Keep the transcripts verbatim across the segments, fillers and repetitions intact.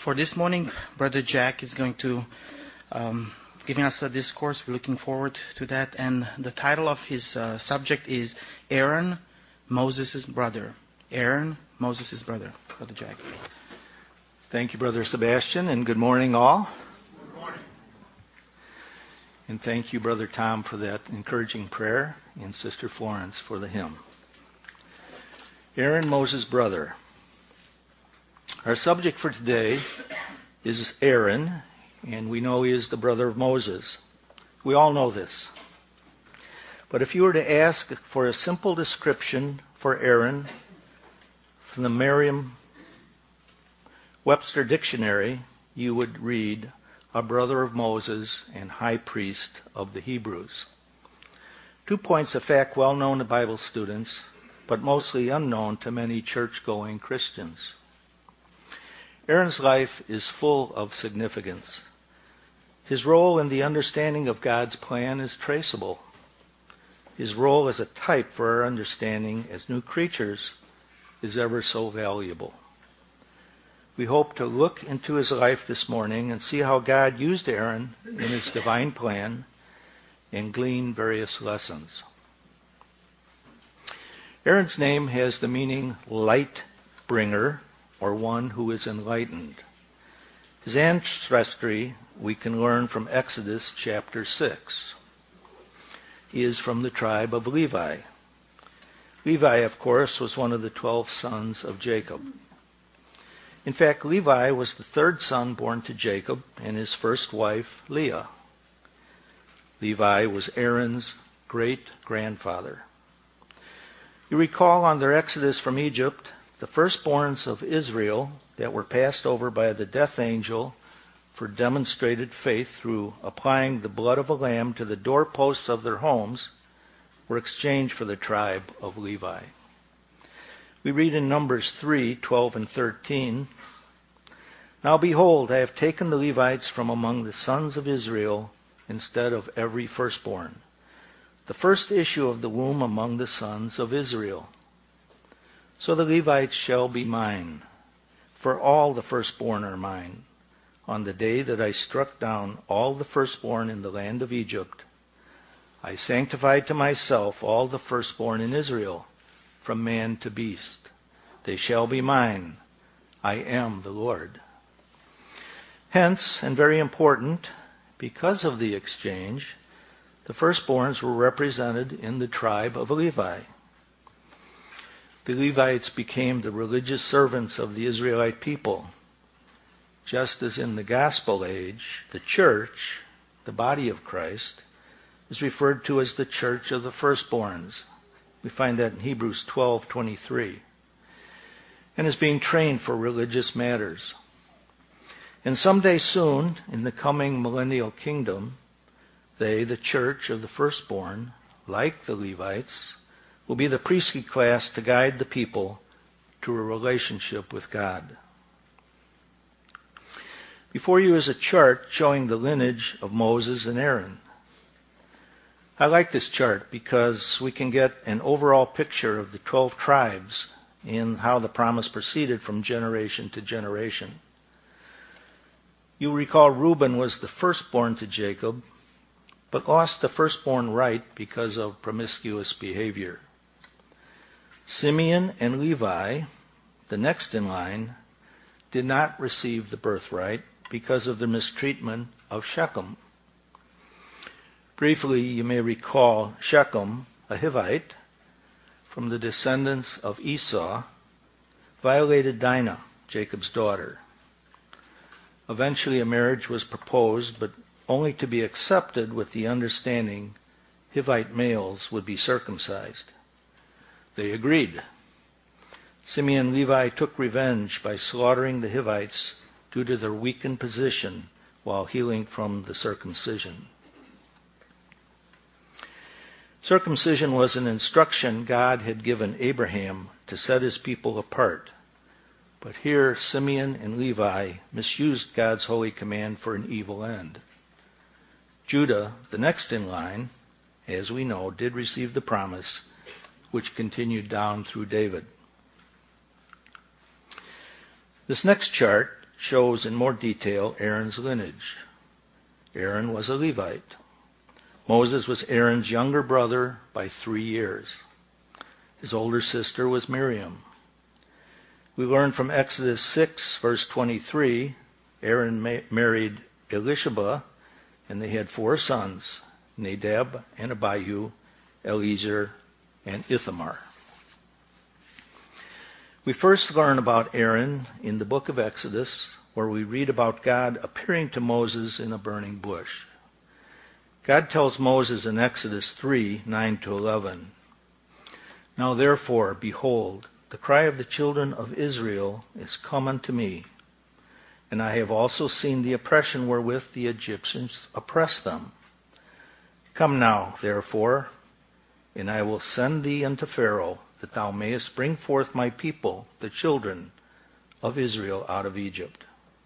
for this morning, Brother Jack is going to um, giving us a discourse. We're looking forward to that. And the title of his uh, subject is Aaron, Moses' brother. Aaron, Moses' brother. Brother Jack. Thank you, Brother Sebastian, and good morning, all. Good morning. And thank you, Brother Tom, for that encouraging prayer, and Sister Florence for the hymn. Aaron, Moses' brother. Our subject for today is Aaron, and we know he is the brother of Moses. We all know this. But if you were to ask for a simple description for Aaron from the Merriam-Webster Dictionary, you would read, a brother of Moses and high priest of the Hebrews. Two points of fact well known to Bible students, but mostly unknown to many church-going Christians. Aaron's life is full of significance. His role in the understanding of God's plan is traceable. His role as a type for our understanding as new creatures is ever so valuable. We hope to look into his life this morning and see how God used Aaron in his divine plan and glean various lessons. Aaron's name has the meaning light bringer, or one who is enlightened. His ancestry we can learn from Exodus chapter six. He is from the tribe of Levi. Levi, of course, was one of the twelve sons of Jacob. In fact, Levi was the third son born to Jacob and his first wife, Leah. Levi was Aaron's great-grandfather. You recall on their exodus from Egypt, the firstborns of Israel that were passed over by the death angel for demonstrated faith through applying the blood of a lamb to the doorposts of their homes were exchanged for the tribe of Levi. We read in Numbers three, twelve and thirteen, Now behold, I have taken the Levites from among the sons of Israel instead of every firstborn, the first issue of the womb among the sons of Israel. So the Levites shall be mine, for all the firstborn are mine. On the day that I struck down all the firstborn in the land of Egypt, I sanctified to myself all the firstborn in Israel, from man to beast. They shall be mine. I am the Lord. Hence, and very important, because of the exchange, the firstborns were represented in the tribe of Levi. The Levites became the religious servants of the Israelite people. Just as in the gospel age, the church, the body of Christ, is referred to as the church of the firstborns. We find that in Hebrews twelve twenty-three. And is being trained for religious matters. And someday soon, in the coming millennial kingdom, they, the church of the firstborn, like the Levites, will be the priestly class to guide the people to a relationship with God. Before you is a chart showing the lineage of Moses and Aaron. I like this chart because we can get an overall picture of the twelve tribes and how the promise proceeded from generation to generation. You recall Reuben was the firstborn to Jacob, but lost the firstborn right because of promiscuous behavior. Simeon and Levi, the next in line, did not receive the birthright because of the mistreatment of Shechem. Briefly, you may recall Shechem, a Hivite, from the descendants of Esau, violated Dinah, Jacob's daughter. Eventually, a marriage was proposed, but only to be accepted with the understanding Hivite males would be circumcised. They agreed. Simeon and Levi took revenge by slaughtering the Hivites due to their weakened position while healing from the circumcision. Circumcision was an instruction God had given Abraham to set his people apart. But here Simeon and Levi misused God's holy command for an evil end. Judah, the next in line, as we know, did receive the promise, which continued down through David. This next chart shows in more detail Aaron's lineage. Aaron was a Levite. Moses was Aaron's younger brother by three years. His older sister was Miriam. We learn from Exodus six, verse twenty-three, Aaron ma- married Elisheba, and they had four sons, Nadab and Abihu, Eleazar, and Ithamar. We first learn about Aaron in the book of Exodus, where we read about God appearing to Moses in a burning bush. God tells Moses in Exodus three, nine to eleven, "Now therefore, behold, the cry of the children of Israel is come unto me, and I have also seen the oppression wherewith the Egyptians oppress them. Come now, therefore, and I will send thee unto Pharaoh, that thou mayest bring forth my people, the children of Israel, out of Egypt."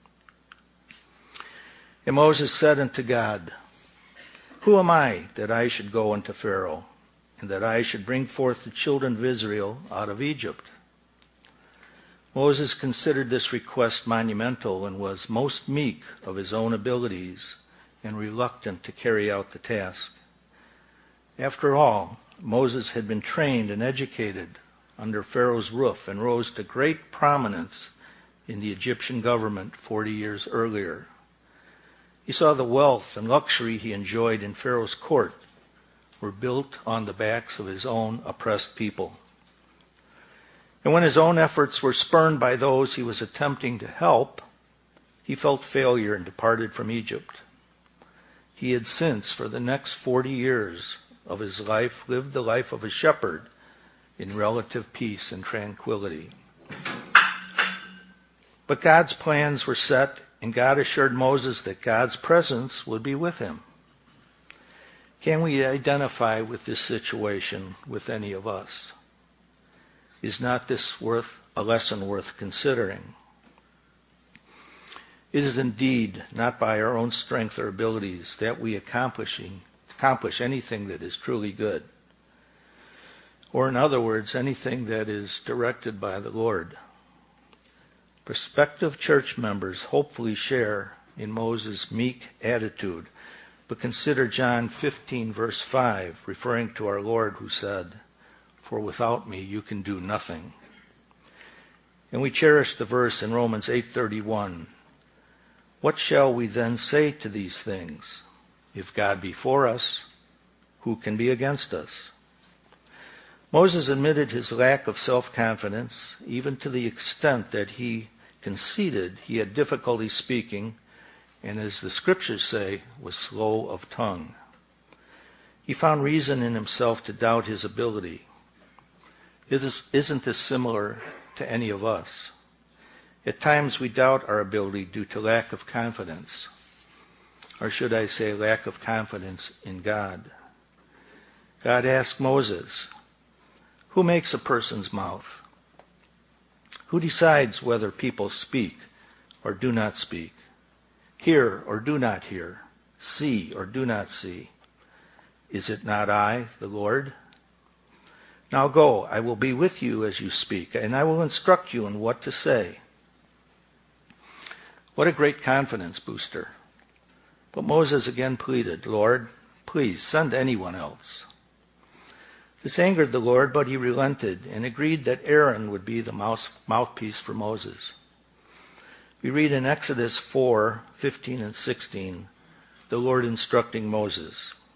And Moses said unto God, "Who am I that I should go unto Pharaoh, and that I should bring forth the children of Israel out of Egypt?" Moses considered this request monumental and was most meek of his own abilities and reluctant to carry out the task. After all, Moses had been trained and educated under Pharaoh's roof and rose to great prominence in the Egyptian government forty years earlier. He saw the wealth and luxury he enjoyed in Pharaoh's court were built on the backs of his own oppressed people. And when his own efforts were spurned by those he was attempting to help, he felt failure and departed from Egypt. He had since, for the next forty years of his life, lived the life of a shepherd in relative peace and tranquility. But God's plans were set, and God assured Moses that God's presence would be with him. Can we identify with this situation with any of us? Is not this worth a lesson worth considering? It is indeed not by our own strength or abilities that we accomplishing, accomplish anything that is truly good. Or in other words, anything that is directed by the Lord. Prospective church members hopefully share in Moses' meek attitude, but consider John fifteen, verse five, referring to our Lord who said, "For without me you can do nothing." And we cherish the verse in Romans eight thirty-one. "What shall we then say to these things? If God be for us, who can be against us?" Moses admitted his lack of self-confidence, even to the extent that he conceded he had difficulty speaking, and as the scriptures say, was slow of tongue. He found reason in himself to doubt his ability. Isn't this similar to any of us? At times we doubt our ability due to lack of confidence, or should I say lack of confidence in God. God asked Moses, "Who makes a person's mouth? Who decides whether people speak or do not speak, hear or do not hear, see or do not see? Is it not I, the Lord? Now go, I will be with you as you speak, and I will instruct you in what to say." What a great confidence booster. But Moses again pleaded, "Lord, please send anyone else." This angered the Lord, but he relented and agreed that Aaron would be the mouth, mouthpiece for Moses. We read in Exodus four, fifteen and sixteen, the Lord instructing Moses,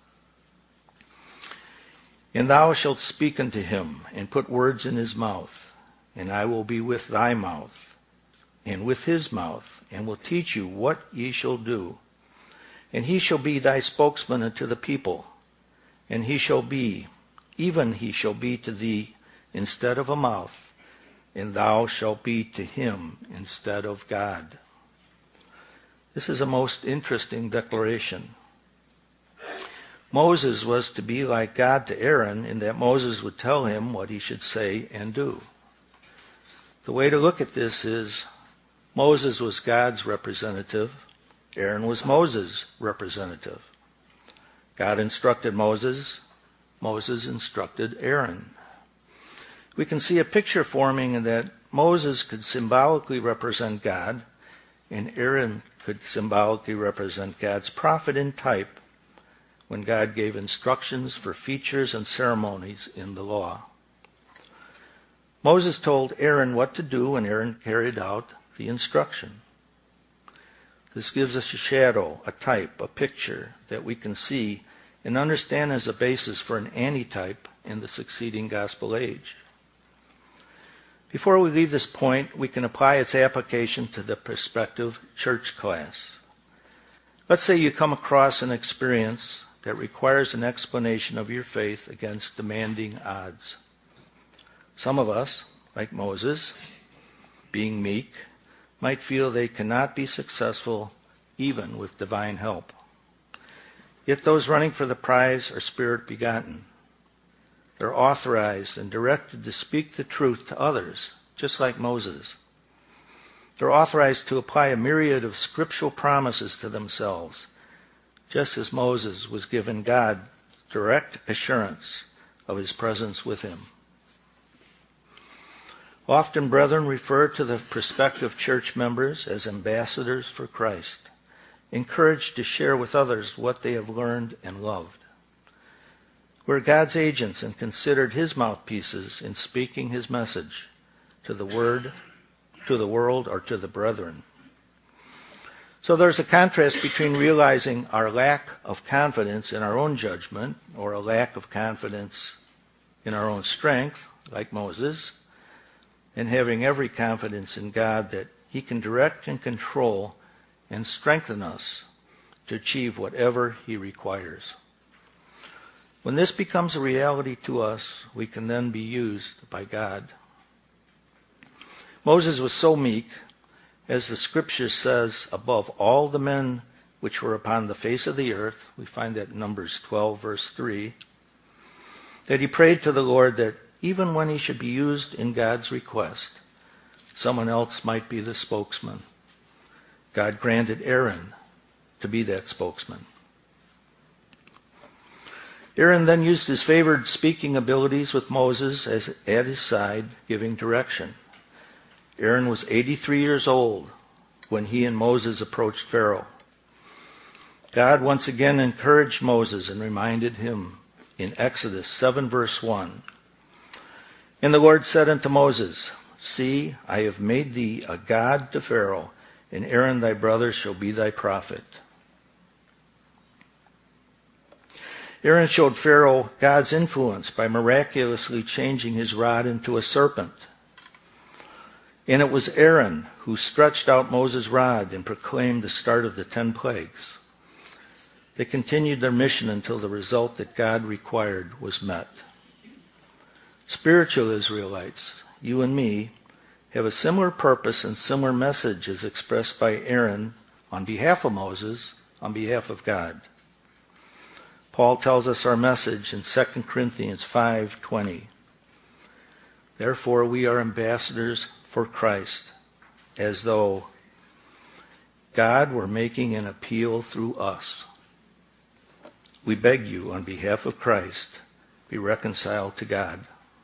"And thou shalt speak unto him, and put words in his mouth, and I will be with thy mouth, and with his mouth, and will teach you what ye shall do. And he shall be thy spokesman unto the people, and he shall be, even he shall be to thee instead of a mouth, and thou shalt be to him instead of God." This is a most interesting declaration. Moses was to be like God to Aaron in that Moses would tell him what he should say and do. The way to look at this is Moses was God's representative. Aaron was Moses' representative. God instructed Moses. Moses instructed Aaron. We can see a picture forming in that Moses could symbolically represent God, and Aaron could symbolically represent God's prophet in type when God gave instructions for features and ceremonies in the law. Moses told Aaron what to do, and Aaron carried out the instruction. This gives us a shadow, a type, a picture that we can see and understand as a basis for an antitype in the succeeding gospel age. Before we leave this point, we can apply its application to the prospective church class. Let's say you come across an experience that requires an explanation of your faith against demanding odds. Some of us, like Moses, being meek, might feel they cannot be successful even with divine help. Yet those running for the prize are spirit-begotten. They're authorized and directed to speak the truth to others, just like Moses. They're authorized to apply a myriad of scriptural promises to themselves, just as Moses was given God direct assurance of his presence with him. Often, brethren refer to the prospective church members as ambassadors for Christ, encouraged to share with others what they have learned and loved. We're God's agents and considered his mouthpieces in speaking his message to the word, to the world, or to the brethren. So there's a contrast between realizing our lack of confidence in our own judgment, or a lack of confidence in our own strength, like Moses, and having every confidence in God that he can direct and control and strengthen us to achieve whatever he requires. When this becomes a reality to us, we can then be used by God. Moses was so meek, as the scripture says, above all the men which were upon the face of the earth, we find that in Numbers twelve, verse three, that he prayed to the Lord that even when he should be used in God's request, someone else might be the spokesman. God granted Aaron to be that spokesman. Aaron then used his favored speaking abilities with Moses as at his side, giving direction. Aaron was eighty-three years old when he and Moses approached Pharaoh. God once again encouraged Moses and reminded him in Exodus seven, verse one, "And the Lord said unto Moses, See, I have made thee a god to Pharaoh, and Aaron thy brother shall be thy prophet." Aaron showed Pharaoh God's influence by miraculously changing his rod into a serpent. And it was Aaron who stretched out Moses' rod and proclaimed the start of the ten plagues. They continued their mission until the result that God required was met. Spiritual Israelites, you and me, have a similar purpose and similar message as expressed by Aaron on behalf of Moses, on behalf of God. Paul tells us our message in Second Corinthians five twenty. Therefore we are ambassadors for Christ, as though God were making an appeal through us. We beg you on behalf of Christ, be reconciled to God.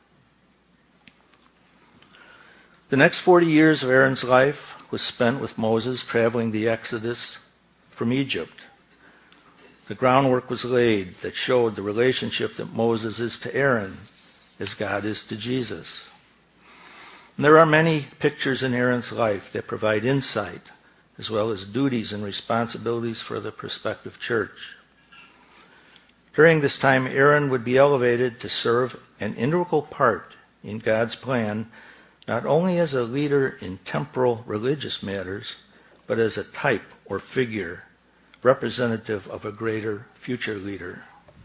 The next forty years of Aaron's life was spent with Moses traveling the Exodus from Egypt. The groundwork was laid that showed the relationship that Moses is to Aaron as God is to Jesus. And there are many pictures in Aaron's life that provide insight as well as duties and responsibilities for the prospective church. During this time, Aaron would be elevated to serve an integral part in God's plan, not only as a leader in temporal religious matters, but as a type or figure representative of a greater future leader.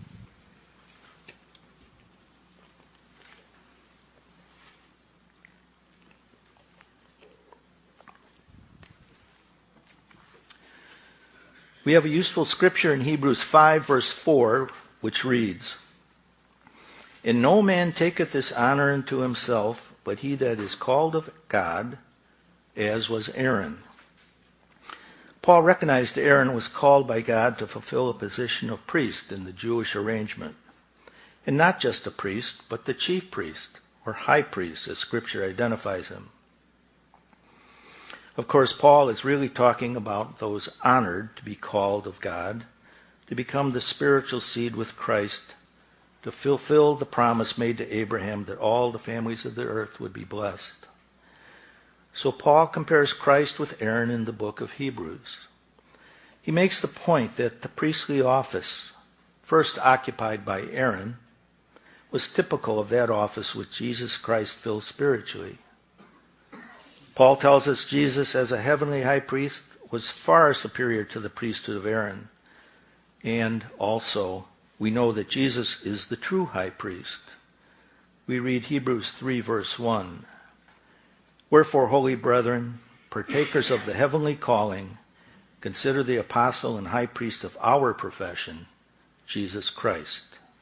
We have a useful scripture in Hebrews five, verse four, which reads, "And no man taketh this honor unto himself, but he that is called of God, as was Aaron." Paul recognized Aaron was called by God to fulfill a position of priest in the Jewish arrangement. And not just a priest, but the chief priest, or high priest, as Scripture identifies him. Of course, Paul is really talking about those honored to be called of God, to become the spiritual seed with Christ, to fulfill the promise made to Abraham that all the families of the earth would be blessed. So Paul compares Christ with Aaron in the book of Hebrews. He makes the point that the priestly office, first occupied by Aaron, was typical of that office which Jesus Christ filled spiritually. Paul tells us Jesus, as a heavenly high priest, was far superior to the priesthood of Aaron. And also, we know that Jesus is the true high priest. We read Hebrews three, verse one. Wherefore, holy brethren, partakers of the heavenly calling, consider the apostle and high priest of our profession, Jesus Christ.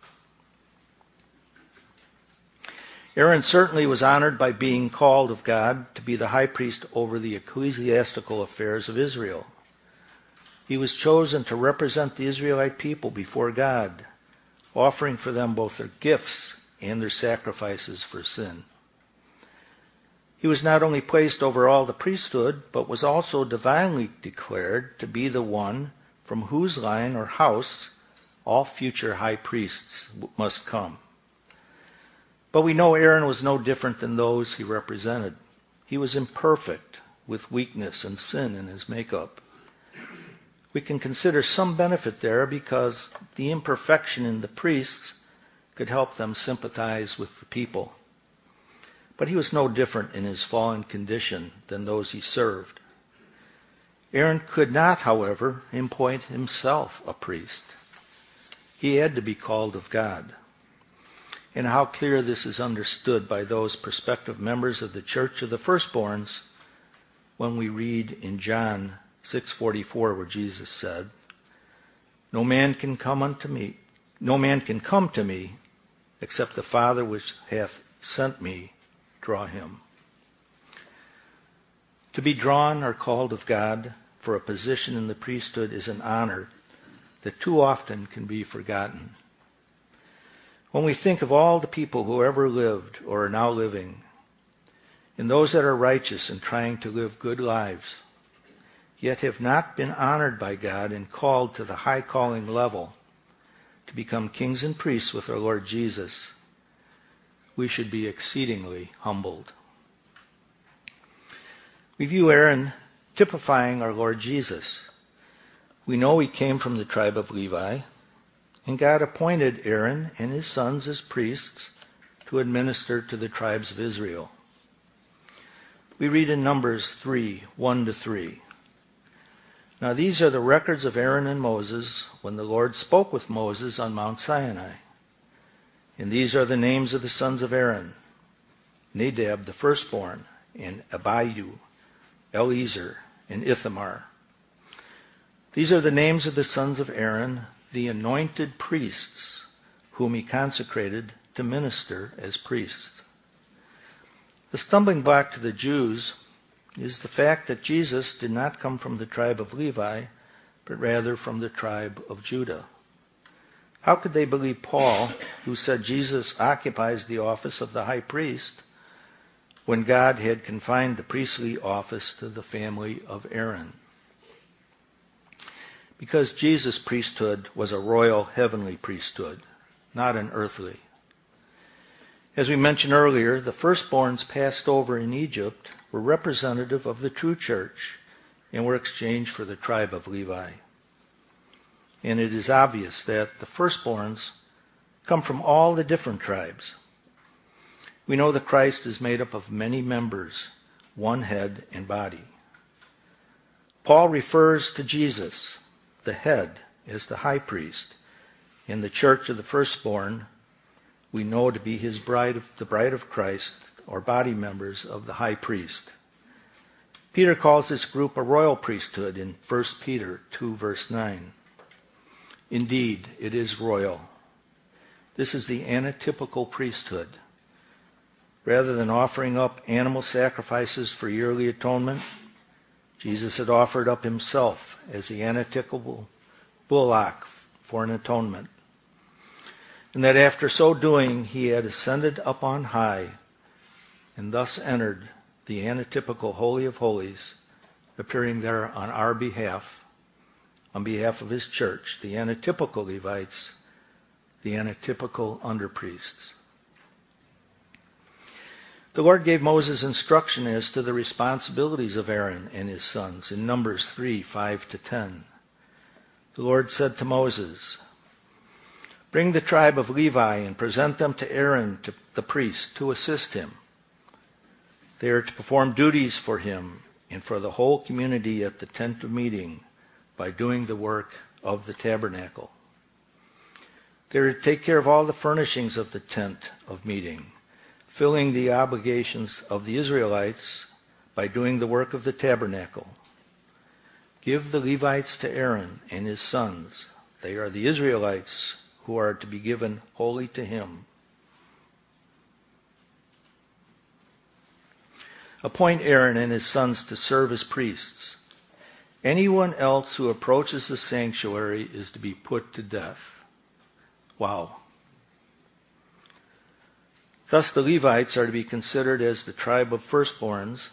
Aaron certainly was honored by being called of God to be the high priest over the ecclesiastical affairs of Israel. He was chosen to represent the Israelite people before God, offering for them both their gifts and their sacrifices for sin. He was not only placed over all the priesthood, but was also divinely declared to be the one from whose line or house all future high priests must come. But we know Aaron was no different than those he represented. He was imperfect, with weakness and sin in his makeup. We can consider some benefit there because the imperfection in the priests could help them sympathize with the people. But he was no different in his fallen condition than those he served. Aaron could not, however, appoint himself a priest. He had to be called of God. And how clear this is understood by those prospective members of the Church of the Firstborns when we read in John six forty-four where Jesus said, No man can come unto me, no man can come to me except the Father which hath sent me draw him. To be drawn or called of God for a position in the priesthood is an honor that too often can be forgotten. When we think of all the people who ever lived or are now living, and those that are righteous and trying to live good lives, yet have not been honored by God and called to the high calling level to become kings and priests with our Lord Jesus, we should be exceedingly humbled. We view Aaron typifying our Lord Jesus. We know he came from the tribe of Levi, and God appointed Aaron and his sons as priests to administer to the tribes of Israel. We read in Numbers three, one to three. Now these are the records of Aaron and Moses when the Lord spoke with Moses on Mount Sinai. And these are the names of the sons of Aaron: Nadab the firstborn, and Abihu, Eleazar, and Ithamar. These are the names of the sons of Aaron, the anointed priests, whom he consecrated to minister as priests. The stumbling block to the Jews is the fact that Jesus did not come from the tribe of Levi, but rather from the tribe of Judah. How could they believe Paul, who said Jesus occupies the office of the high priest, when God had confined the priestly office to the family of Aaron? Because Jesus' priesthood was a royal heavenly priesthood, not an earthly. As we mentioned earlier, the firstborns passed over in Egypt were representative of the true church and were exchanged for the tribe of Levi. And it is obvious that the firstborns come from all the different tribes. We know that Christ is made up of many members, one head and body. Paul refers to Jesus, the head, as the high priest, and the church of the firstborn we know to be his bride, the bride of Christ, or body members of the high priest. Peter calls this group a royal priesthood in First Peter two, verse nine. Indeed, it is royal. This is the antitypical priesthood. Rather than offering up animal sacrifices for yearly atonement, Jesus had offered up himself as the antitypical bullock for an atonement. And that after so doing, he had ascended up on high and thus entered the antitypical Holy of Holies appearing there on our behalf, on behalf of his church, the antitypical Levites, the antitypical underpriests. The Lord gave Moses instruction as to the responsibilities of Aaron and his sons in Numbers three, five to ten. The Lord said to Moses, "Bring the tribe of Levi and present them to Aaron, to the priest, to assist him. They are to perform duties for him and for the whole community at the tent of meeting by doing the work of the tabernacle. They are to take care of all the furnishings of the tent of meeting, filling the obligations of the Israelites by doing the work of the tabernacle. Give the Levites to Aaron and his sons. They are the Israelites who are to be given wholly to him. Appoint Aaron and his sons to serve as priests. Anyone else who approaches the sanctuary is to be put to death." Wow. Thus the Levites are to be considered as the tribe of firstborns.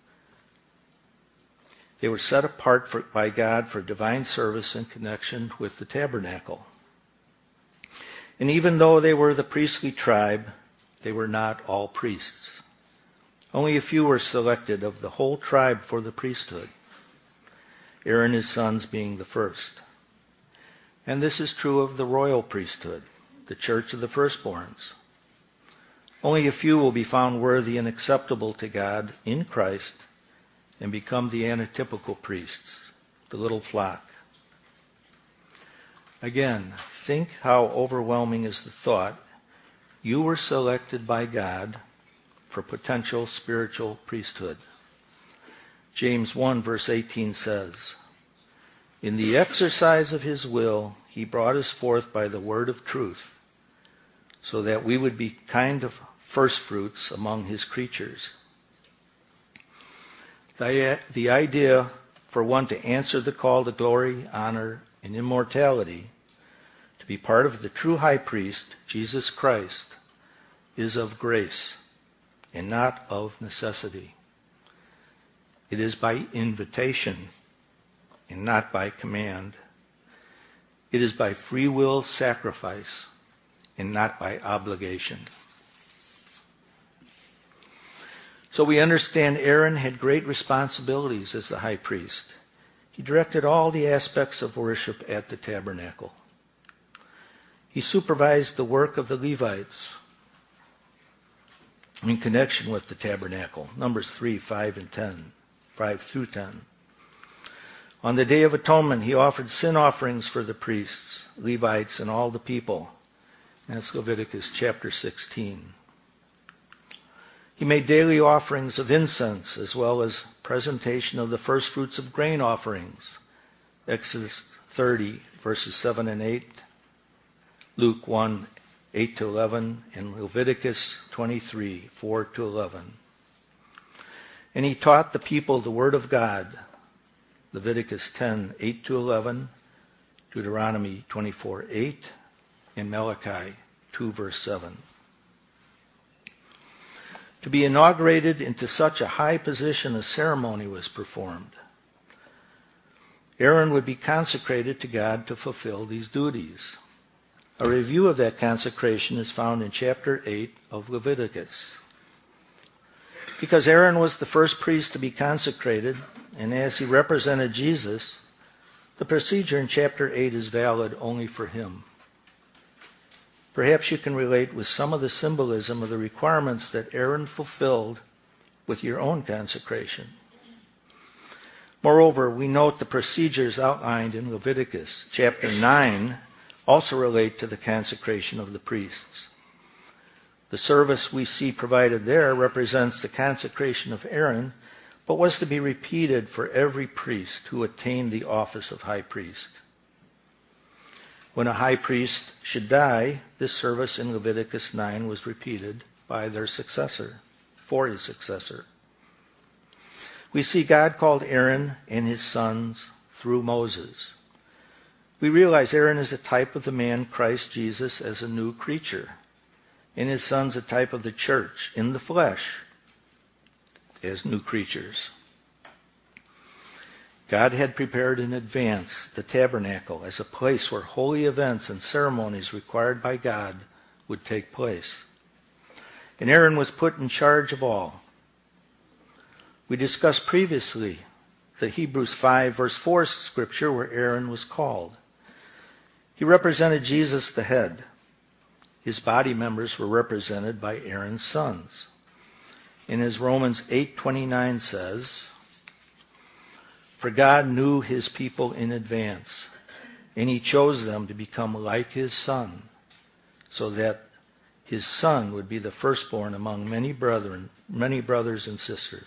They were set apart for, by God for divine service in connection with the tabernacle. And even though they were the priestly tribe, they were not all priests. Only a few were selected of the whole tribe for the priesthood, Aaron and his sons being the first. And this is true of the royal priesthood, the church of the firstborns. Only a few will be found worthy and acceptable to God in Christ and become the antitypical priests, the little flock. Again, think how overwhelming is the thought you were selected by God for potential spiritual priesthood. James one verse eighteen says, "In the exercise of his will, he brought us forth by the word of truth, so that we would be kind of firstfruits among his creatures." The, the idea for one to answer the call to glory, honor, and immortality, to be part of the true high priest, Jesus Christ, is of grace and not of necessity. It is by invitation and not by command. It is by free will sacrifice and not by obligation. So we understand Aaron had great responsibilities as the high priest. He directed all the aspects of worship at the tabernacle. He supervised the work of the Levites in connection with the tabernacle. Numbers three, five, and ten. five through ten. On the Day of Atonement, he offered sin offerings for the priests, Levites, and all the people. That's Leviticus chapter sixteen. He made daily offerings of incense as well as presentation of the first fruits of grain offerings. Exodus thirty, verses seven and eight. Luke one, eight to eleven. And Leviticus twenty-three, four to eleven. And he taught the people the word of God. Leviticus ten, eight to eleven. Deuteronomy twenty-four, eight. And Malachi two, verse seven. To be inaugurated into such a high position, a ceremony was performed. Aaron would be consecrated to God to fulfill these duties. A review of that consecration is found in chapter eight of Leviticus. Because Aaron was the first priest to be consecrated, and as he represented Jesus, the procedure in chapter eight is valid only for him. Perhaps you can relate with some of the symbolism of the requirements that Aaron fulfilled with your own consecration. Moreover, we note the procedures outlined in Leviticus chapter nine also relate to the consecration of the priests. The service we see provided there represents the consecration of Aaron, but was to be repeated for every priest who attained the office of high priest. When a high priest should die, this service in Leviticus nine was repeated by their successor, for his successor. We see God called Aaron and his sons through Moses. We realize Aaron is a type of the man Christ Jesus as a new creature, and his sons a type of the church in the flesh as new creatures. God had prepared in advance the tabernacle as a place where holy events and ceremonies required by God would take place. And Aaron was put in charge of all. We discussed previously the Hebrews five verse four scripture where Aaron was called. He represented Jesus the head. His body members were represented by Aaron's sons. And as Romans eight twenty-nine says, for God knew his people in advance, and he chose them to become like his son, so that his son would be the firstborn among many brethren, many brothers and sisters.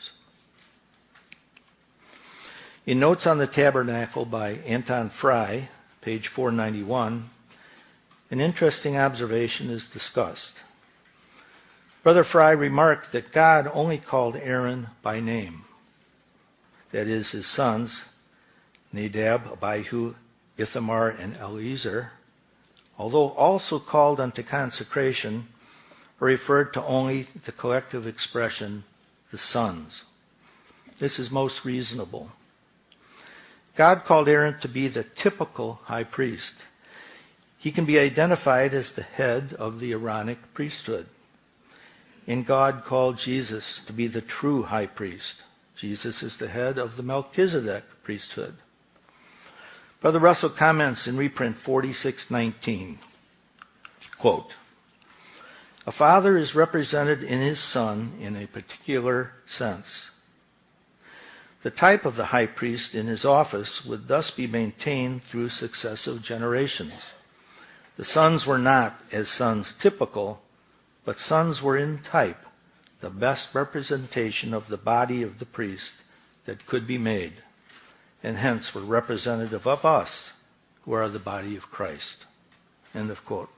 In Notes on the Tabernacle by Anton Fry, page four ninety-one, an interesting observation is discussed. Brother Fry remarked that God only called Aaron by name. That is, his sons, Nadab, Abihu, Ithamar, and Eleazar, although also called unto consecration, are referred to only the collective expression, the sons. This is most reasonable. God called Aaron to be the typical high priest. He can be identified as the head of the Aaronic priesthood. And God called Jesus to be the true high priest. Jesus is the head of the Melchizedek priesthood. Brother Russell comments in reprint forty-six nineteen, quote, a father is represented in his son in a particular sense. The type of the high priest in his office would thus be maintained through successive generations. The sons were not, as sons typical, but sons were in type, the best representation of the body of the priest that could be made, and hence were representative of us, who are the body of Christ. End of quote.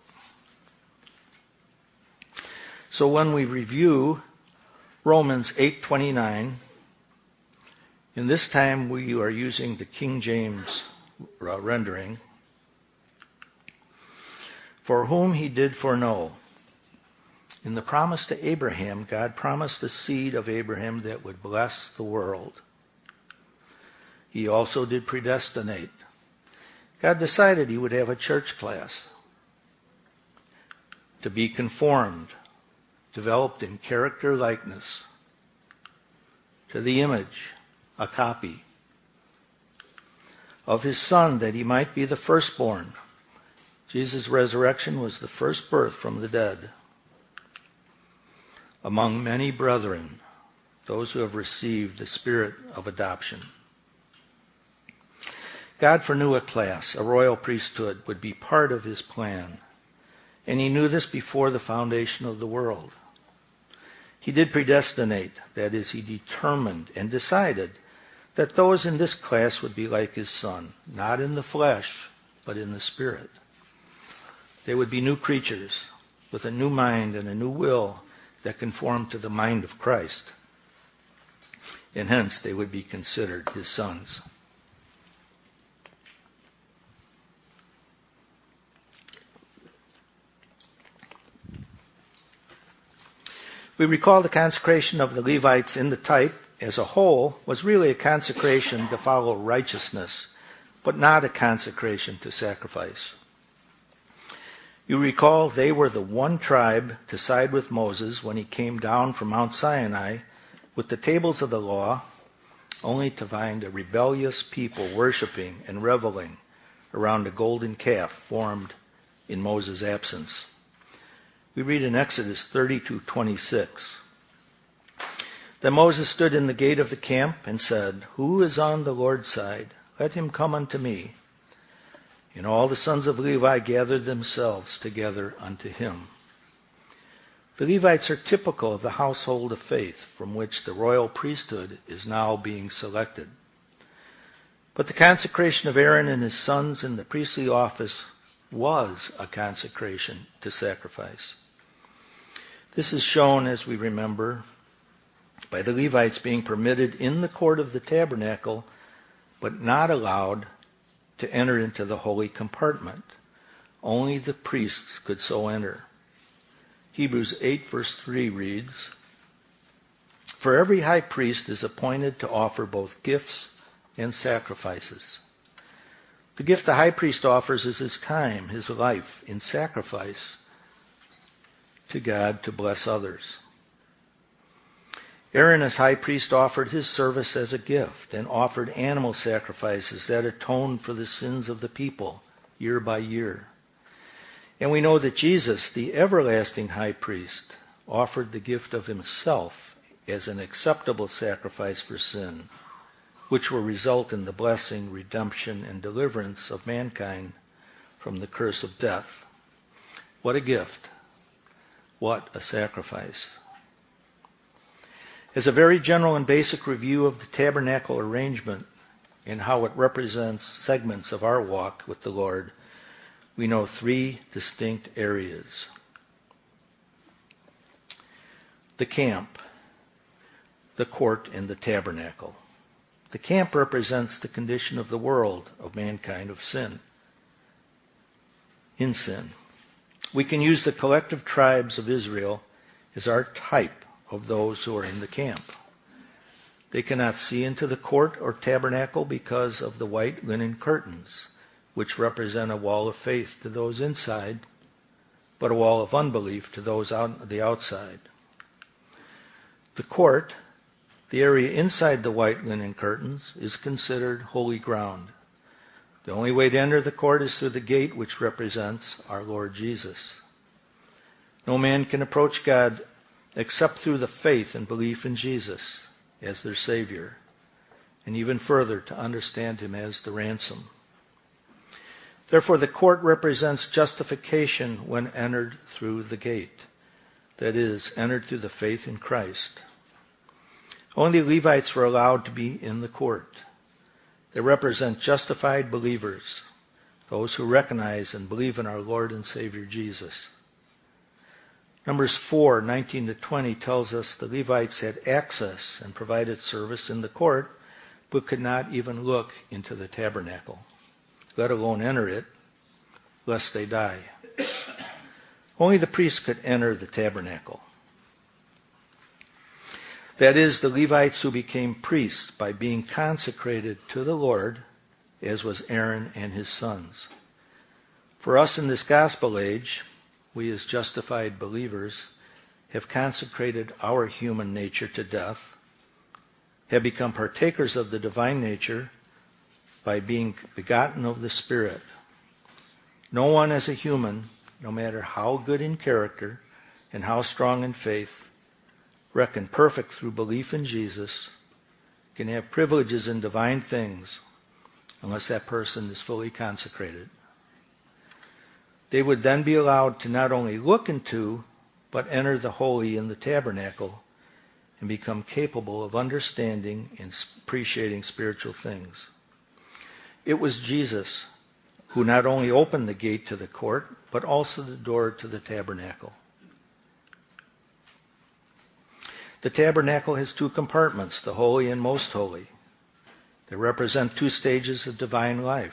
So when we review Romans eight twenty-nine, in this time we are using the King James rendering, for whom he did foreknow. In the promise to Abraham, God promised the seed of Abraham that would bless the world. He also did predestinate. God decided he would have a church class to be conformed, developed in character likeness to the image, a copy of his son, that he might be the firstborn. Jesus' resurrection was the first birth from the dead. Among many brethren, those who have received the spirit of adoption. God foreknew a class, a royal priesthood, would be part of his plan. And he knew this before the foundation of the world. He did predestinate, that is, he determined and decided that those in this class would be like his son, not in the flesh, but in the spirit. They would be new creatures with a new mind and a new will that conform to the mind of Christ. And hence they would be considered his sons. We recall the consecration of the Levites in the type as a whole was really a consecration to follow righteousness, but not a consecration to sacrifice. You recall they were the one tribe to side with Moses when he came down from Mount Sinai with the tables of the law, only to find a rebellious people worshiping and reveling around a golden calf formed in Moses' absence. We read in Exodus thirty-two twenty-six. Then Moses stood in the gate of the camp and said, who is on the Lord's side? Let him come unto me. And all the sons of Levi gathered themselves together unto him. The Levites are typical of the household of faith from which the royal priesthood is now being selected. But the consecration of Aaron and his sons in the priestly office was a consecration to sacrifice. This is shown, as we remember, by the Levites being permitted in the court of the tabernacle, but not allowed to enter into the holy compartment. Only the priests could so enter. Hebrews eight verse three reads, for every high priest is appointed to offer both gifts and sacrifices. The gift the high priest offers is his time, his life, in sacrifice to God to bless others. Aaron, as high priest, offered his service as a gift and offered animal sacrifices that atoned for the sins of the people year by year. And we know that Jesus, the everlasting high priest, offered the gift of himself as an acceptable sacrifice for sin, which will result in the blessing, redemption, and deliverance of mankind from the curse of death. What a gift. What a sacrifice. As a very general and basic review of the tabernacle arrangement and how it represents segments of our walk with the Lord, we know three distinct areas. The camp, the court, and the tabernacle. The camp represents the condition of the world, of mankind, of sin, in sin. We can use the collective tribes of Israel as our type of those who are in the camp. They cannot see into the court or tabernacle because of the white linen curtains, which represent a wall of faith to those inside, but a wall of unbelief to those on the outside. The court, the area inside the white linen curtains, is considered holy ground. The only way to enter the court is through the gate, which represents our Lord Jesus. No man can approach God except through the faith and belief in Jesus as their Savior, and even further to understand Him as the ransom. Therefore, the court represents justification when entered through the gate, that is, entered through the faith in Christ. Only Levites were allowed to be in the court. They represent justified believers, those who recognize and believe in our Lord and Savior Jesus. Numbers four, nineteen to twenty tells us the Levites had access and provided service in the court, but could not even look into the tabernacle, let alone enter it, lest they die. Only the priests could enter the tabernacle. That is, the Levites who became priests by being consecrated to the Lord, as was Aaron and his sons. For us in this gospel age, we as justified believers have consecrated our human nature to death, have become partakers of the divine nature by being begotten of the Spirit. No one as a human, no matter how good in character and how strong in faith, reckoned perfect through belief in Jesus, can have privileges in divine things unless that person is fully consecrated. They would then be allowed to not only look into, but enter the holy in the tabernacle and become capable of understanding and appreciating spiritual things. It was Jesus who not only opened the gate to the court, but also the door to the tabernacle. The tabernacle has two compartments, the holy and most holy. They represent two stages of divine life.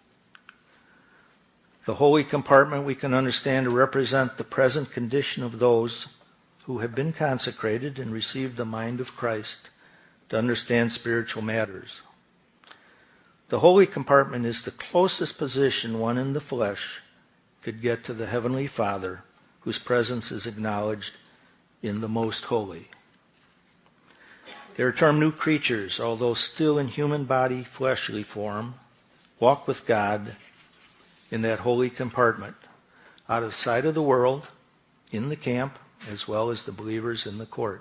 The holy compartment we can understand to represent the present condition of those who have been consecrated and received the mind of Christ to understand spiritual matters. The holy compartment is the closest position one in the flesh could get to the Heavenly Father, whose presence is acknowledged in the most holy. They are termed new creatures, although still in human body, fleshly form, walk with God in that holy compartment, out of sight of the world, in the camp, as well as the believers in the court.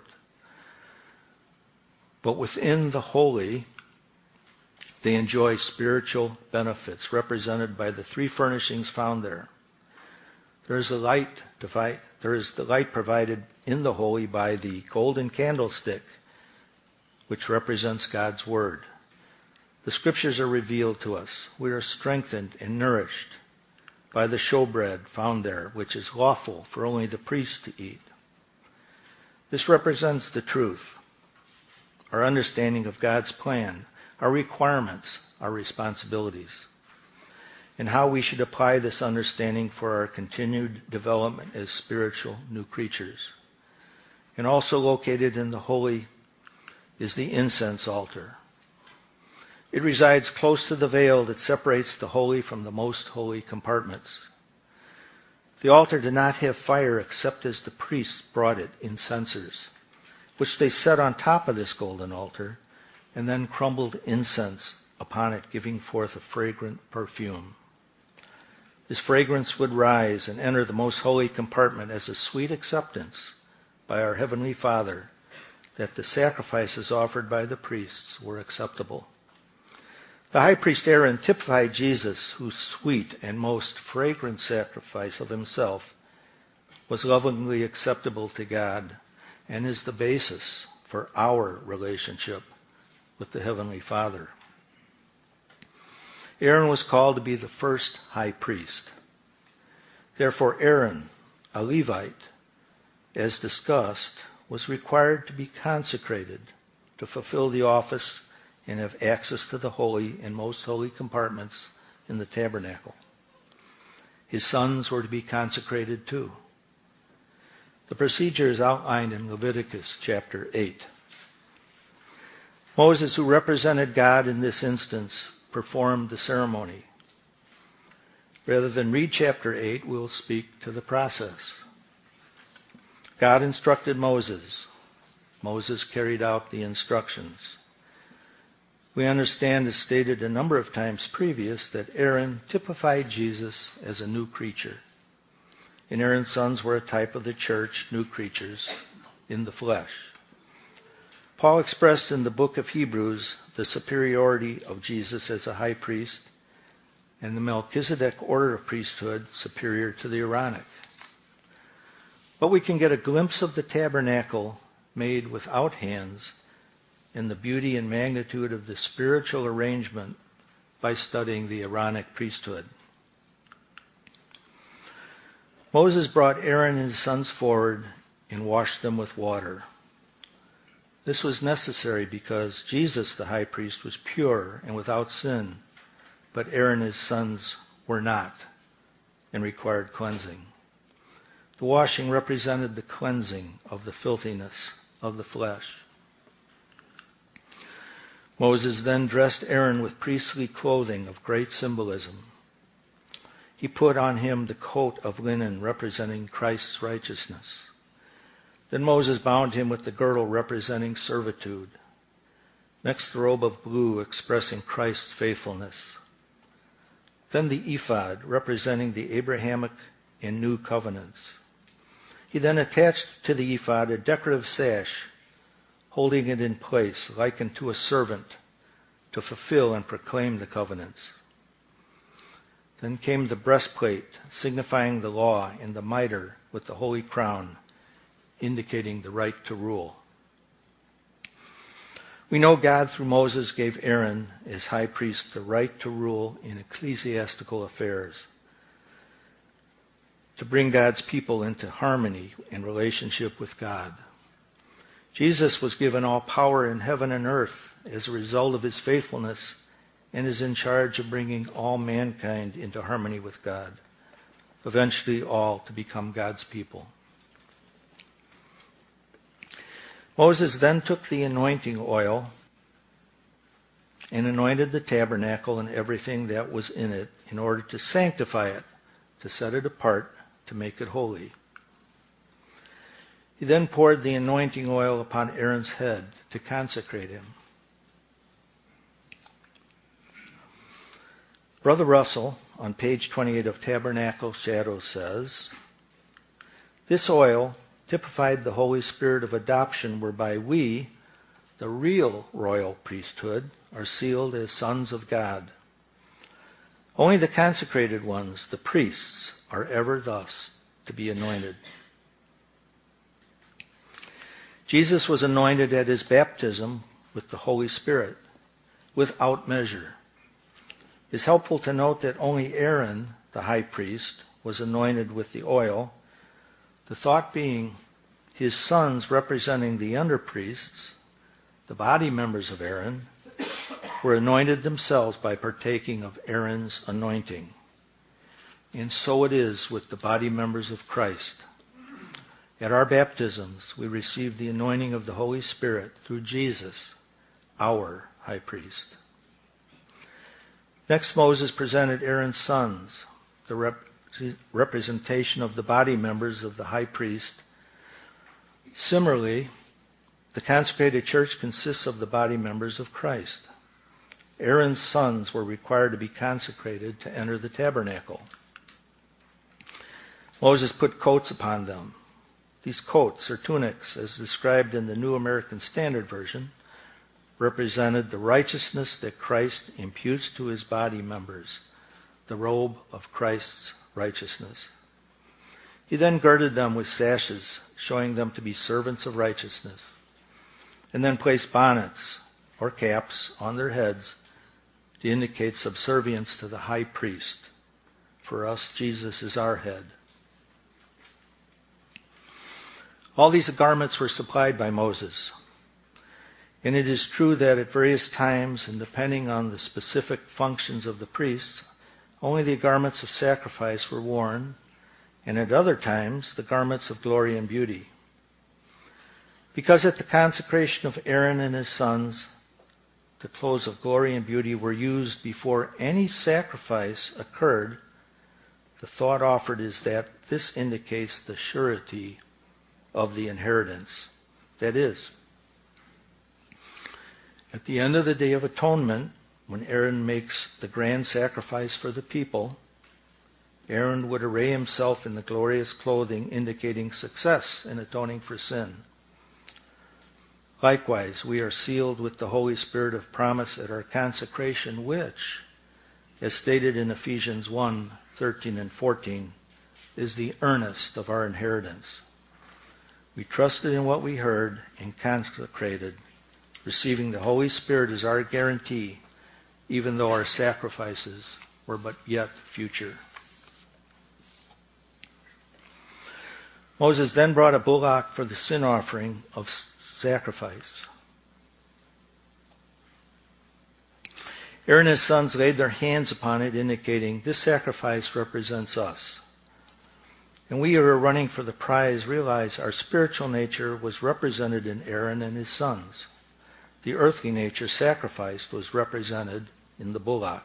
But within the holy, they enjoy spiritual benefits represented by the three furnishings found there. There is a light, there is the light provided in the holy by the golden candlestick, which represents God's Word. The Scriptures are revealed to us. We are strengthened and nourished by the showbread found there, which is lawful for only the priest to eat. This represents the truth, our understanding of God's plan, our requirements, our responsibilities, and how we should apply this understanding for our continued development as spiritual new creatures. And also located in the holy is the incense altar. It resides close to the veil that separates the holy from the most holy compartments. The altar did not have fire except as the priests brought it in censers, which they set on top of this golden altar, and then crumbled incense upon it, giving forth a fragrant perfume. This fragrance would rise and enter the most holy compartment as a sweet acceptance by our Heavenly Father that the sacrifices offered by the priests were acceptable. The high priest Aaron typified Jesus, whose sweet and most fragrant sacrifice of himself was lovingly acceptable to God and is the basis for our relationship with the Heavenly Father. Aaron was called to be the first high priest. Therefore, Aaron, a Levite, as discussed, was required to be consecrated to fulfill the office and have access to the holy and most holy compartments in the tabernacle. His sons were to be consecrated too. The procedure is outlined in Leviticus chapter eight. Moses, who represented God in this instance, performed the ceremony. Rather than read chapter eight, we'll speak to the process. God instructed Moses. Moses carried out the instructions. We understand, as stated a number of times previous, that Aaron typified Jesus as a new creature. And Aaron's sons were a type of the church, new creatures in the flesh. Paul expressed in the book of Hebrews the superiority of Jesus as a high priest and the Melchizedek order of priesthood superior to the Aaronic. But we can get a glimpse of the tabernacle made without hands and the beauty and magnitude of the spiritual arrangement by studying the Aaronic priesthood. Moses brought Aaron and his sons forward and washed them with water. This was necessary because Jesus, the high priest, was pure and without sin, but Aaron and his sons were not and required cleansing. The washing represented the cleansing of the filthiness of the flesh. Moses then dressed Aaron with priestly clothing of great symbolism. He put on him the coat of linen representing Christ's righteousness. Then Moses bound him with the girdle representing servitude. Next, the robe of blue expressing Christ's faithfulness. Then the ephod representing the Abrahamic and new covenants. He then attached to the ephod a decorative sash, holding it in place, likened to a servant, to fulfill and proclaim the covenants. Then came the breastplate, signifying the law, and the mitre with the holy crown, indicating the right to rule. We know God, through Moses, gave Aaron, as high priest, the right to rule in ecclesiastical affairs, to bring God's people into harmony and relationship with God. Jesus was given all power in heaven and earth as a result of his faithfulness and is in charge of bringing all mankind into harmony with God, eventually all to become God's people. Moses then took the anointing oil and anointed the tabernacle and everything that was in it in order to sanctify it, to set it apart, to make it holy. He then poured the anointing oil upon Aaron's head to consecrate him. Brother Russell, on page twenty-eight of Tabernacle Shadows, says, "This oil typified the Holy Spirit of adoption, whereby we, the real royal priesthood, are sealed as sons of God. Only the consecrated ones, the priests, are ever thus to be anointed." Jesus was anointed at his baptism with the Holy Spirit, without measure. It is helpful to note that only Aaron, the high priest, was anointed with the oil, the thought being his sons, representing the under priests, the body members of Aaron, were anointed themselves by partaking of Aaron's anointing. And so it is with the body members of Christ. At our baptisms, we receive the anointing of the Holy Spirit through Jesus, our high priest. Next, Moses presented Aaron's sons, the rep- representation of the body members of the high priest. Similarly, the consecrated church consists of the body members of Christ. Aaron's sons were required to be consecrated to enter the tabernacle. Moses put coats upon them. These coats, or tunics, as described in the New American Standard Version, represented the righteousness that Christ imputes to his body members, the robe of Christ's righteousness. He then girded them with sashes, showing them to be servants of righteousness, and then placed bonnets or caps on their heads to indicate subservience to the high priest. For us, Jesus is our head. All these garments were supplied by Moses. And it is true that at various times, and depending on the specific functions of the priests, only the garments of sacrifice were worn, and at other times, the garments of glory and beauty. Because at the consecration of Aaron and his sons, the clothes of glory and beauty were used before any sacrifice occurred, the thought offered is that this indicates the surety of the inheritance. That is, at the end of the Day of Atonement, when Aaron makes the grand sacrifice for the people, Aaron would array himself in the glorious clothing indicating success in atoning for sin. Likewise, we are sealed with the Holy Spirit of promise at our consecration, which, as stated in Ephesians one, thirteen and fourteen, is the earnest of our inheritance. We trusted in what we heard and consecrated, receiving the Holy Spirit as our guarantee, even though our sacrifices were but yet future. Moses then brought a bullock for the sin offering of sacrifice. Aaron and his sons laid their hands upon it, indicating this sacrifice represents us. And we who are running for the prize realize our spiritual nature was represented in Aaron and his sons. The earthly nature sacrificed was represented in the bullock.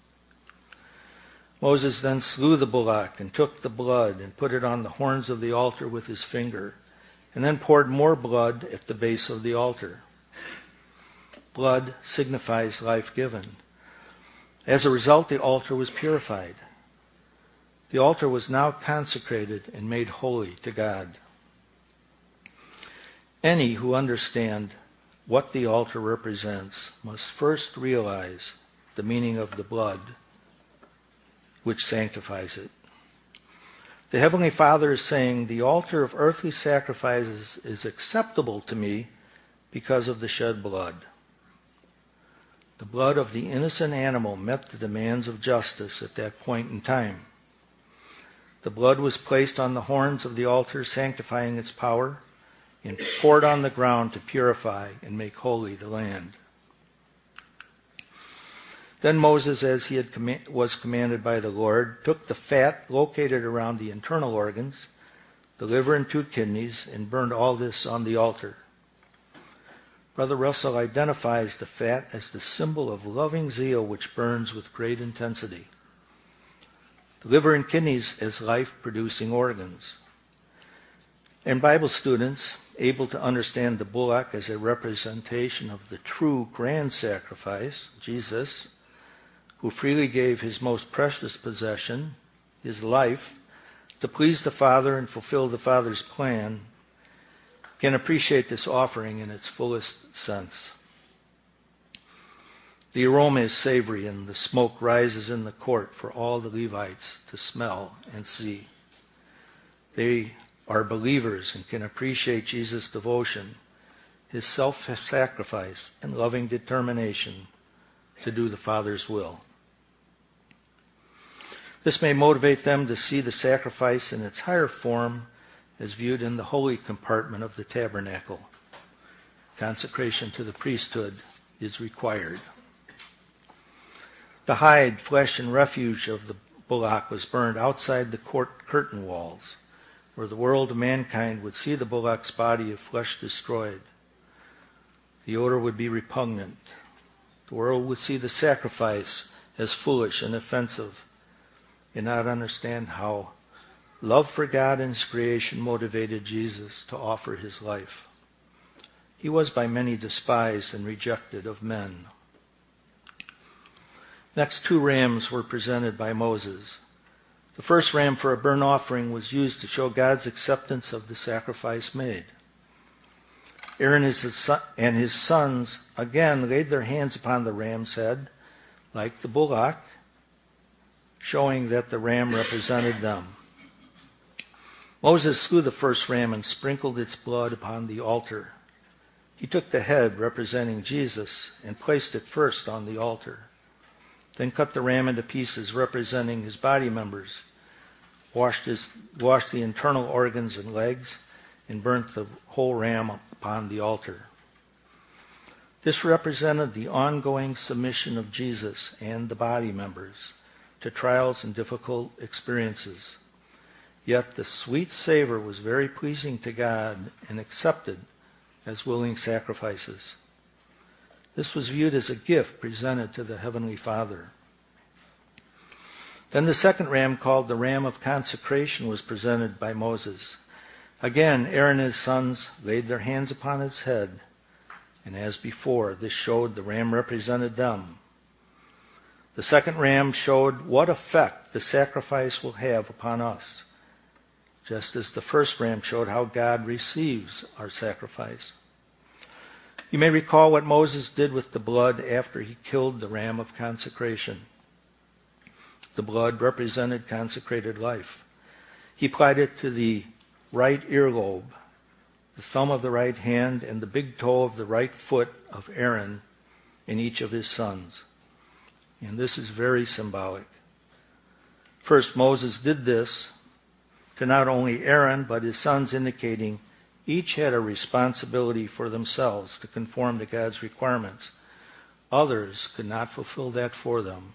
Moses then slew the bullock and took the blood and put it on the horns of the altar with his finger, and then poured more blood at the base of the altar. Blood signifies life given. As a result, the altar was purified. The altar was now consecrated and made holy to God. Any who understand what the altar represents must first realize the meaning of the blood, which sanctifies it. The Heavenly Father is saying, the altar of earthly sacrifices is acceptable to me because of the shed blood. The blood of the innocent animal met the demands of justice at that point in time. The blood was placed on the horns of the altar, sanctifying its power, and poured on the ground to purify and make holy the land. Then Moses, as he had com- was commanded by the Lord, took the fat located around the internal organs, the liver and two kidneys, and burned all this on the altar. Brother Russell identifies the fat as the symbol of loving zeal which burns with great intensity. The liver and kidneys as life-producing organs. And Bible students, able to understand the bullock as a representation of the true grand sacrifice, Jesus, who freely gave his most precious possession, his life, to please the Father and fulfill the Father's plan, can appreciate this offering in its fullest sense. The aroma is savory, and the smoke rises in the court for all the Levites to smell and see. They are believers and can appreciate Jesus' devotion, his self-sacrifice, and loving determination to do the Father's will. This may motivate them to see the sacrifice in its higher form as viewed in the holy compartment of the tabernacle. Consecration to the priesthood is required. The hide, flesh, and refuge of the bullock was burned outside the court curtain walls, where the world of mankind would see the bullock's body of flesh destroyed. The odor would be repugnant. The world would see the sacrifice as foolish and offensive and not understand how love for God and His creation motivated Jesus to offer His life. He was by many despised and rejected of men. Next, two rams were presented by Moses. The first ram for a burnt offering was used to show God's acceptance of the sacrifice made. Aaron and his sons again laid their hands upon the ram's head, like the bullock, showing that the ram represented them. Moses slew the first ram and sprinkled its blood upon the altar. He took the head, representing Jesus, and placed it first on the altar. Then cut the ram into pieces, representing his body members, washed, his, washed the internal organs and legs, and burnt the whole ram upon the altar. This represented the ongoing submission of Jesus and the body members to trials and difficult experiences. Yet the sweet savor was very pleasing to God and accepted as willing sacrifices. This was viewed as a gift presented to the Heavenly Father. Then the second ram, called the ram of consecration, was presented by Moses. Again, Aaron and his sons laid their hands upon its head, and as before, this showed the ram represented them. The second ram showed what effect the sacrifice will have upon us, just as the first ram showed how God receives our sacrifice. You may recall what Moses did with the blood after he killed the ram of consecration. The blood represented consecrated life. He applied it to the right earlobe, the thumb of the right hand, and the big toe of the right foot of Aaron and each of his sons. And this is very symbolic. First, Moses did this to not only Aaron, but his sons, indicating each had a responsibility for themselves to conform to God's requirements. Others could not fulfill that for them.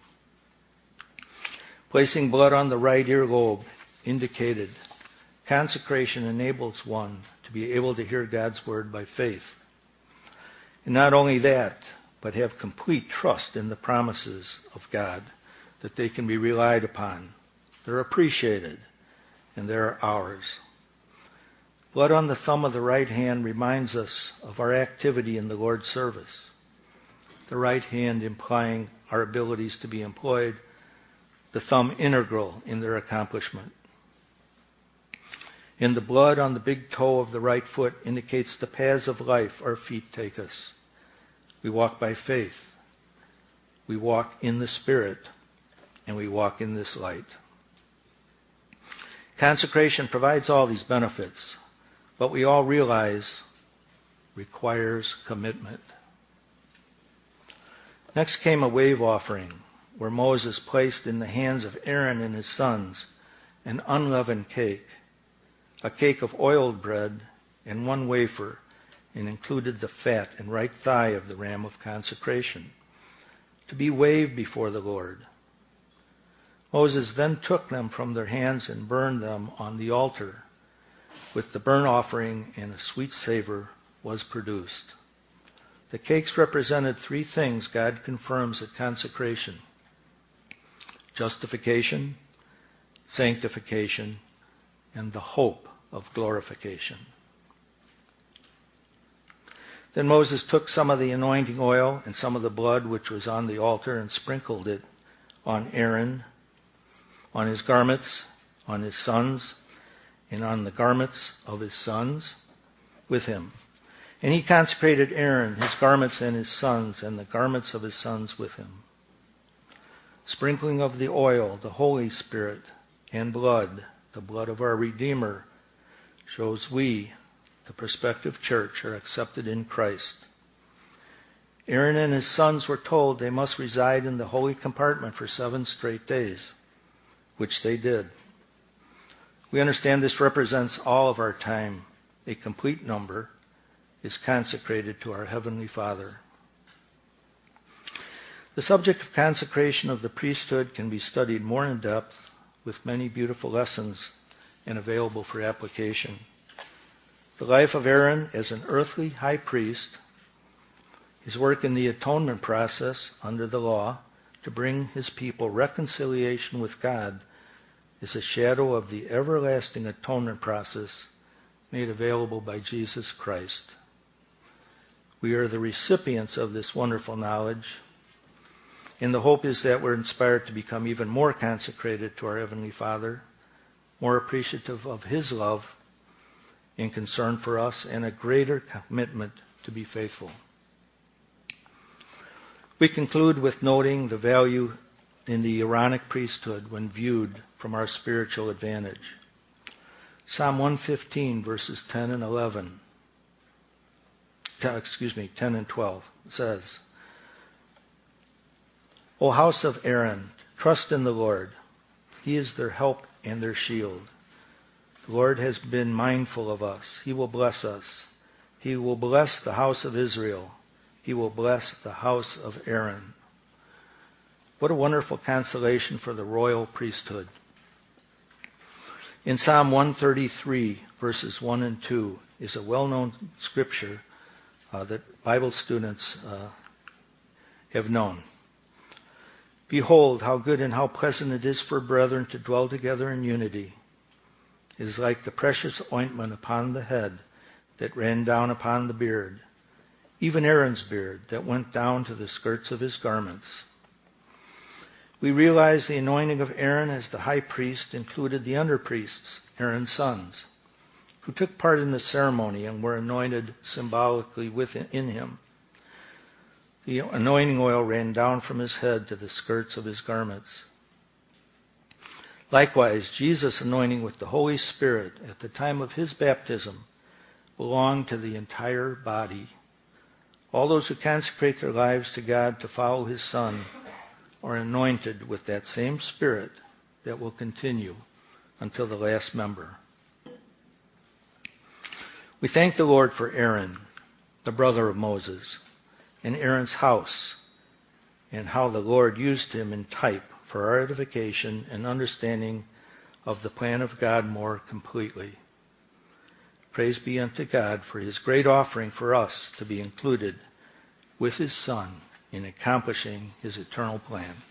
Placing blood on the right earlobe indicated consecration enables one to be able to hear God's word by faith. And not only that, but have complete trust in the promises of God, that they can be relied upon. They're appreciated, and they're ours. Blood on the thumb of the right hand reminds us of our activity in the Lord's service. The right hand implying our abilities to be employed, the thumb integral in their accomplishment. And the blood on the big toe of the right foot indicates the paths of life our feet take us. We walk by faith. We walk in the Spirit, and we walk in this light. Consecration provides all these benefits, but we all realize requires commitment. Next came a wave offering, where Moses placed in the hands of Aaron and his sons an unleavened cake, a cake of oiled bread, and one wafer, and included the fat and right thigh of the ram of consecration, to be waved before the Lord. Moses then took them from their hands and burned them on the altar. With the burnt offering, and a sweet savor was produced. The cakes represented three things God confirms at consecration: justification, sanctification, and the hope of glorification. Then Moses took some of the anointing oil and some of the blood which was on the altar and sprinkled it on Aaron, on his garments, on his sons, and on the garments of his sons with him. And he consecrated Aaron, his garments, and his sons, and the garments of his sons with him. Sprinkling of the oil, the Holy Spirit, and blood, the blood of our Redeemer, shows we, the prospective church, are accepted in Christ. Aaron and his sons were told they must reside in the holy compartment for seven straight days, which they did. We understand this represents all of our time. A complete number is consecrated to our Heavenly Father. The subject of consecration of the priesthood can be studied more in depth with many beautiful lessons and available for application. The life of Aaron as an earthly high priest, his work in the atonement process under the law to bring his people reconciliation with God is a shadow of the everlasting atonement process made available by Jesus Christ. We are the recipients of this wonderful knowledge, and the hope is that we're inspired to become even more consecrated to our Heavenly Father, more appreciative of His love and concern for us, and a greater commitment to be faithful. We conclude with noting the value in the Aaronic priesthood when viewed from our spiritual advantage. Psalm one fifteen, verses ten and eleven, excuse me, ten and twelve says, O house of Aaron, trust in the Lord. He is their help and their shield. The Lord has been mindful of us. He will bless us. He will bless the house of Israel. He will bless the house of Aaron. What a wonderful consolation for the royal priesthood. In Psalm one thirty-three, verses one and two, is a well-known scripture uh, that Bible students uh, have known. Behold, how good and how pleasant it is for brethren to dwell together in unity. It is like the precious ointment upon the head that ran down upon the beard, even Aaron's beard that went down to the skirts of his garments. We realize the anointing of Aaron as the high priest included the underpriests, Aaron's sons, who took part in the ceremony and were anointed symbolically within him. The anointing oil ran down from his head to the skirts of his garments. Likewise, Jesus' anointing with the Holy Spirit at the time of his baptism belonged to the entire body. All those who consecrate their lives to God to follow his Son are anointed with that same Spirit that will continue until the last member. We thank the Lord for Aaron, the brother of Moses, and Aaron's house, and how the Lord used him in type for our edification and understanding of the plan of God more completely. Praise be unto God for his great offering for us to be included with his Son in accomplishing his eternal plan.